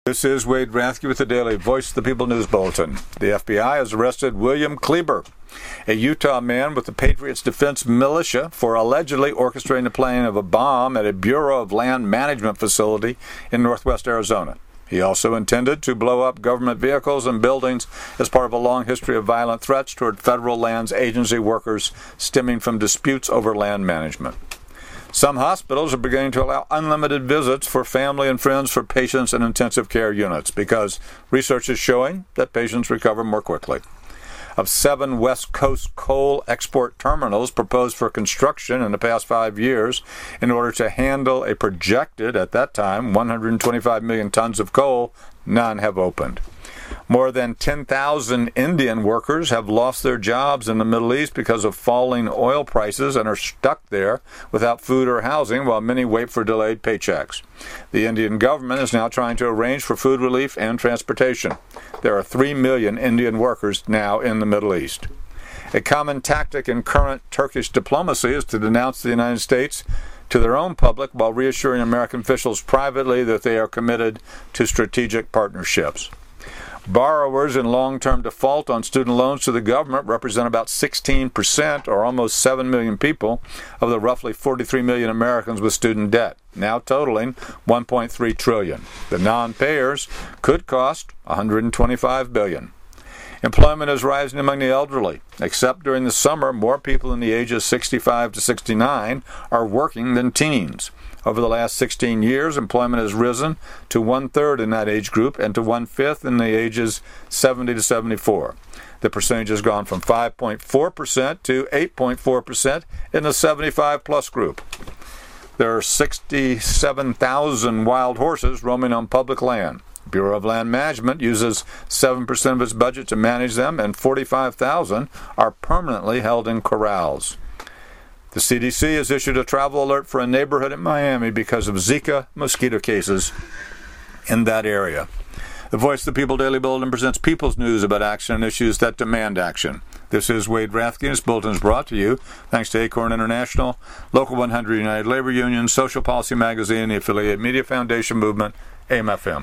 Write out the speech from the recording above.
This is Wade Rathke with the Daily Voice of the People News Bulletin. The FBI has arrested William Kleber, a Utah man with the Patriots Defense Militia, for allegedly orchestrating the planting of a bomb at a Bureau of Land Management facility in northwest Arizona. He also intended to blow up government vehicles and buildings as part of a long history of violent threats toward federal lands agency workers stemming from disputes over land management. Some hospitals are beginning to allow unlimited visits for family and friends for patients in intensive care units because research is showing that patients recover more quickly. Of 7 West Coast coal export terminals proposed for construction in the past 5 years in order to handle a projected, at that time, 125 million tons of coal, none have opened. More than 10,000 Indian workers have lost their jobs in the Middle East because of falling oil prices and are stuck there without food or housing while many wait for delayed paychecks. The Indian government is now trying to arrange for food relief and transportation. There are 3 million Indian workers now in the Middle East. A common tactic in current Turkish diplomacy is to denounce the United States to their own public while reassuring American officials privately that they are committed to strategic partnerships. Borrowers in long-term default on student loans to the government represent about 16%, or almost 7 million people, of the roughly 43 million Americans with student debt, now totaling $1.3 trillion. The non-payers could cost $125 billion. Employment is rising among the elderly. Except during the summer, more people in the ages 65 to 69 are working than teens. Over the last 16 years, employment has risen to 1/3 in that age group and to 1/5 in the ages 70 to 74. The percentage has gone from 5.4% to 8.4% in the 75-plus group. There are 67,000 wild horses roaming on public land. Bureau of Land Management uses 7% of its budget to manage them, and 45,000 are permanently held in corrals. The CDC has issued a travel alert for a neighborhood in Miami because of Zika mosquito cases in that area. The Voice of the People Daily Bulletin presents people's news about action and issues that demand action. This is Wade Rathke, and this bulletin is brought to you thanks to Acorn International, Local 100 United Labor Union, Social Policy Magazine, the Affiliate Media Foundation Movement, AM/FM.